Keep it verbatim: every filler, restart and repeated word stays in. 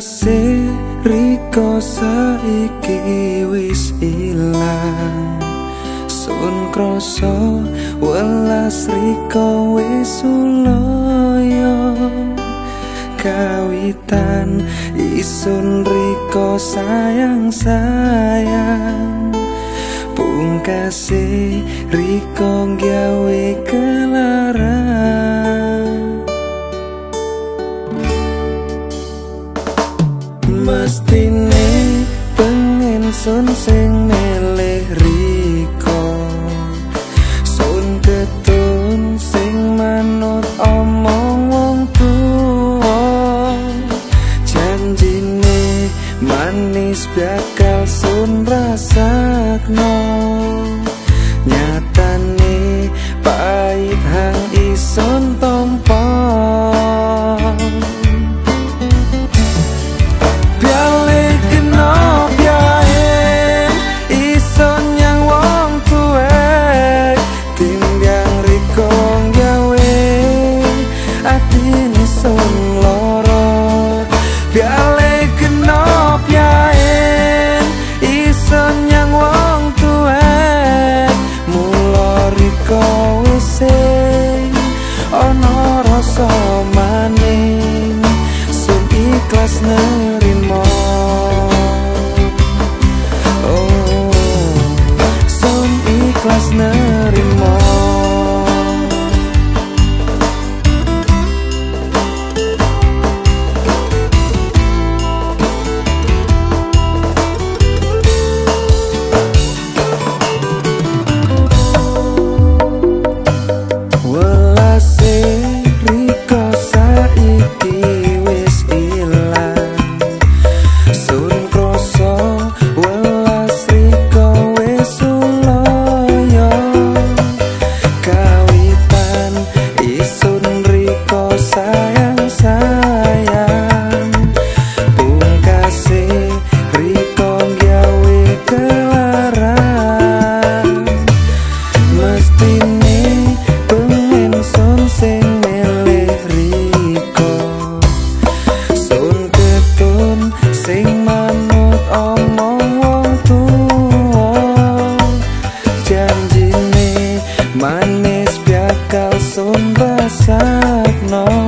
Welase riko saiki wis ilang, sun kroso welas riko wis uloyo. Kawitan isun riko sayang-sayang, pungkasi riko gawe kelarang. Mestine pengen sun sing neleh riko, sun ketun sing manut omong wong tuwa. Janjine manis bakal sun rasakno, nyatane pahit hang ison tompo. Ono rasa maning sun ikhlas nerimo, oh sun ikhlas nerimo. Sing manut omong wong tuwa, janjine manis bakal sun rasakno.